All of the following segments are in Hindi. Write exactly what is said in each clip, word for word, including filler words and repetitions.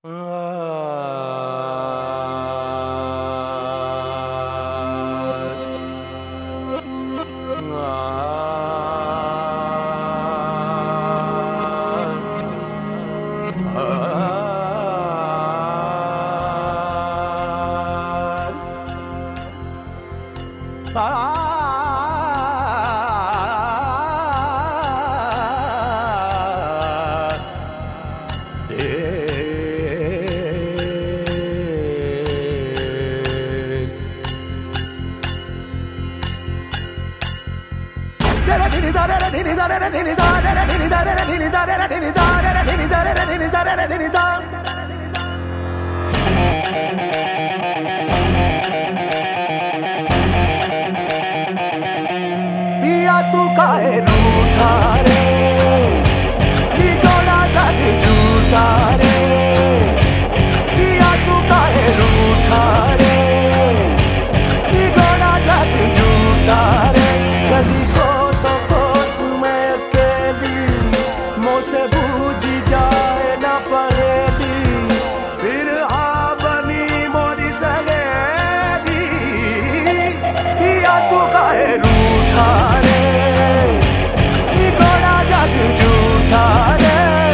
पिया तू काहे रूठा रे, निगोड़ा जग झूठा रे। पिया तू काहे रूठा रे, निगोड़ा जग झूठा रे। गली कोसों कोस में अकेली, मुँह से बूझ जाए ना पहेली। फिर हाँ बनी मोरी सहेली। पिया तू काहे रूठा रे, निगोड़ा जग झूठा रे।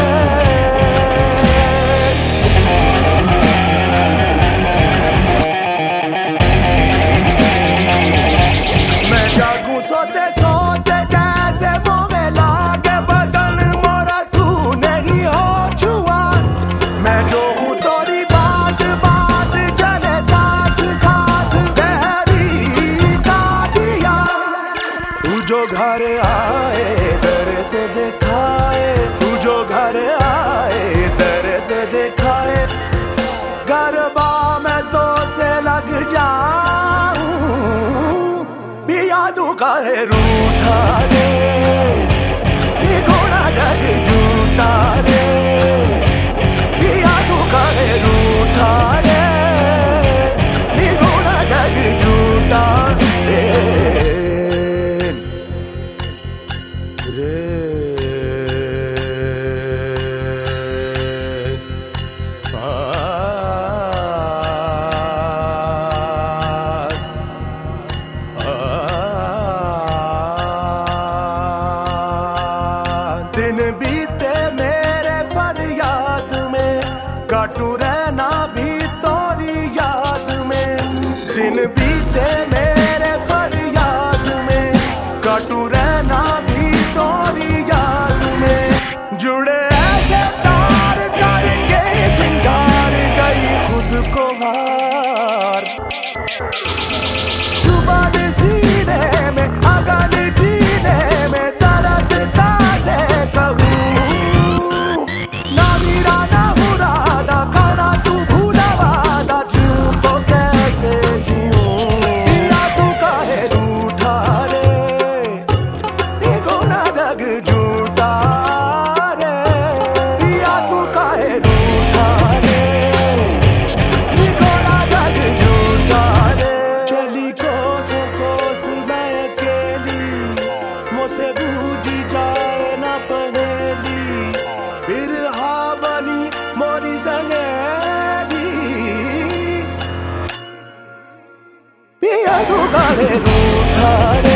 मैं जागूं सोते सोते जैसे मोहे लागे बदन मोरा, तू नहीं हो छुआ। मैं जो हूँ तोरी बात बात चले साथ साथ गहरी का दिया। तू जो घर आए दर से दिखाए, तू जो घर आए दर से दिखाए। गरबा में तो से लग जाऊं, पिया तू काहे रूठा रे, निगोड़ा जग झूठा रे। पिया तू काहे रूठा रे, निगोड़ा जग झूठा रे। रे दिन बीते मेरे फरियाद में, काटू रहना भी तोरी याद में। दिन बीते मेरे फरियाद में, काटू रहना भी तोरी याद में। जुड़े ऐसे तार करके सिंगार गई खुद को हार। जुबान सीने में अगल जीने में दर्द ताज़े कहूँ। ना मीरा ना मुरादा खाना तू भूला वादा, जीऊँ तो कैसे जीऊँ। पिया तू काहे रूठा रे, निगोड़ा जग झूठा रे। पिया तू काहे रूठा रे, निगोड़ा जग झूठा रे। चली कोसों कोस मैं अकेली, मुझसे बूझ जाए ना पहेली। फिर हाँ बनी मोरी सहेली। पिया तू काहे रूठा रे।